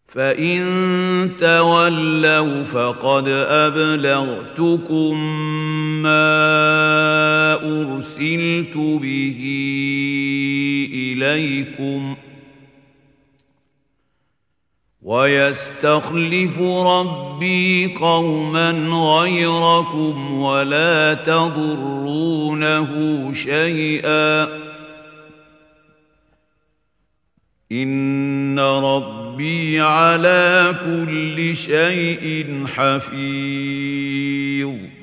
فإن تولوا فقد أبلغتكم ما أرسلت به إليكم ويستخلف ربي قوما غيركم ولا تضرونه شيئا إن ربي على كل شيء حفيظ